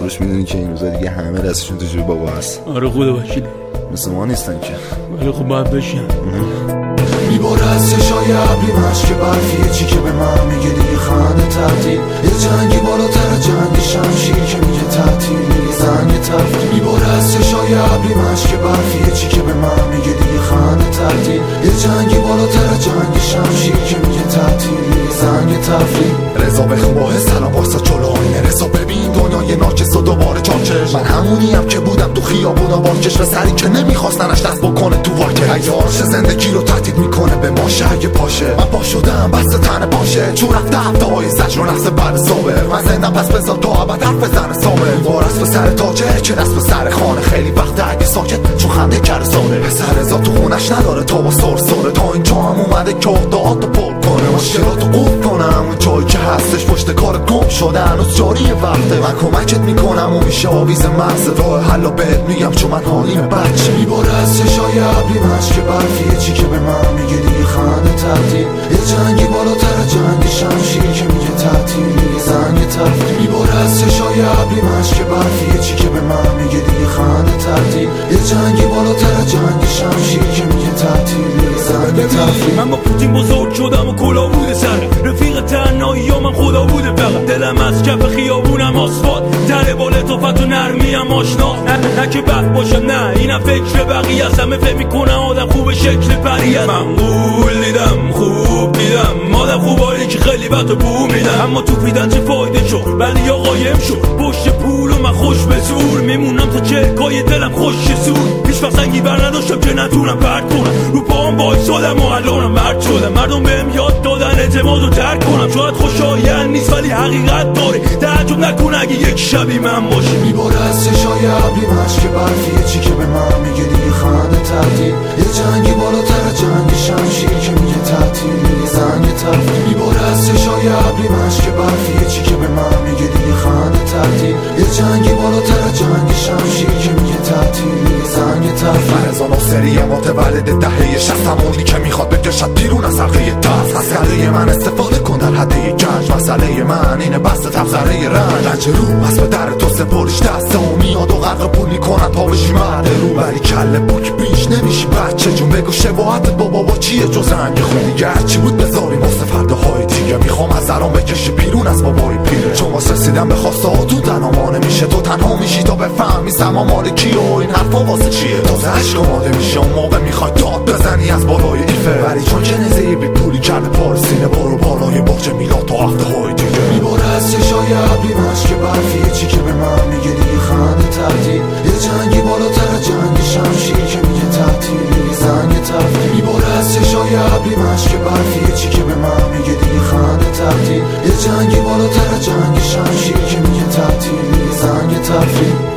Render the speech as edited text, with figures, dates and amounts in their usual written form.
کوروش میدونی که این روزا دیگه همه دستشون تو جیب بابا هست. آره خدا وکیل، مثل ما نیستن که. ولی خب باید بشین. میباره از چشای ابری مشک برفیه چی که به من میگه دیگه خنده تعطیل. یه جنگی بالاتر جنگ شمشیر که میگه تعطیل یه زنگ تفریل. میباره از چشای ابری مشک برفیه چی که به من میگه دیگه خنده تعطیل. یه جنگی بالاتر جنگ شمشیر که میگه تعطیل یه زنگ تفریل. رضا بخون با سلام واسه جلو آینه. رضا ببین دنیای ناچست و دوباره چاچش. من همونیم که بودم تو خیابونا با کشف سری که نمیخواستنش دست بکنه تو واکه. عیارش زندگی رو تهدید میکنه به ماشه اگه پاشه. من با شدم بسته تن باشه چون رفته هفته های زجر و نفس بعد صبح. من زندم پس بزن تا ابد حرف بزنه سامه. وارث به سر تاجه که دست به سر خانه. خیلی وقت اگه ساکت چون خنده کرده ساله. پسر رضا تو خونش نداره تا با سرسره. تا اینجا هم اومده که اقداعاتو پر کنه. مشکلاتو قفل کنم اون جایی که هستش پشت کار گم شده هنوز جاریه وقته. من کمکت میکنم و میشه آویز مغز راه حلو بهت میگم چون من حالیم بچه. میباره از چشای ابری مشک برفیه چی که به من میگه دیگه خنده تعطیل. یه جنگی بالاتر جنگ شمشیر که میگه تعطیل یه زنگ تفریل. میباره از چشای ابری مشک برفیه چی که به من میگه دیگه خنده تعطیل. یه جنگی بالاتر جنگ شمشیر که میگه تعطیل یه زنگ تفریل. من با پوتین بزرگ شدم و کلا بوده سر رفیق تنهایی ها من خدا بوده فقط. دلم از کف خیابونم آسفالت تره با لطافت و نرمیم آشنا. نه که بد باشم نه اینم فکر بقیه است. همه فکر میکنن آدم خوب شکل پری است. من قول دیدم خوب دیدم آدم خوبایی که خیلی بد و بو میدن. اما تو پیدن چه فایده شد ولی یا قایم شد پشت پول و من خوش به زور میمونم تا چرکای دلم خوش سود. هیچ وقت سنگی بر نداشتم که نتونم پرد کنم. رو پاهم وایسادم و الانم مرد شدم. مردم بهم یاد دادن اعتماد رو ترک کنم. شاید خوشایند نیست ولی حقیقت داره. تعجب نکن اگه یک شبی من باشه. میباره از چشای ابری مشک برفیه چی که به من میگه دیگه خنده تعطیل. یه جنگی بالاتر جنگ شمشیر که میگه تعطیل یه زنگ تفریل. میباره از چشای ابری مشک برفیه چی که به من میگه دیگه خنده تعطیل. یه جنگی بالاتر جنگ شمشیر که میگه تعطیل یه زنگ تفریل. فرزا ناصری متولد دهه 60 همونی که میخواد بکشد بیرون از حلقه دست. از کله من استفاده کن در حد گنج. مسئله من اینه بسته تفسره رنج رو از به در تو سپاریش دسته و میاد و غرق پول میکنن تا بشی مرد رو. ولی کله بک بیش نمیشی بچه جون. بگو شباهتت با بابا چیه جز رنگ خون. دیگه هرچی بود بذاریم واسه فرداهای دیگه. میخوام از درام بکشی بیرون از بابای پیره. چون واسه رسیدن به خواسته ها تو تنها نمیشه. تو تنها میشی تا بفهمی زمان مال کیه و این حرفا واسه چیه. تازه عشق آماده میشه اون موقع میخوای داد بزنی از بالای ایفه. ولی چون کنزهی بی پولی کرده پارسینه برو بالای برج میلاد تا هفته های دیگه. میباره از چشای ابری مشک برفیه چی که به من میگه دیگه خنده تعطیل. یه جنگی بالاتر جنگ شمشیر که میگه تعطیل یه زنگ تفریل. میباره از چشای ابری مشک برفیه چی که به من میگه دیگه خنده تعطیل. یه جنگی بالاتر جنگ شمشیر که میگه تعطیل یه زنگ تفریل.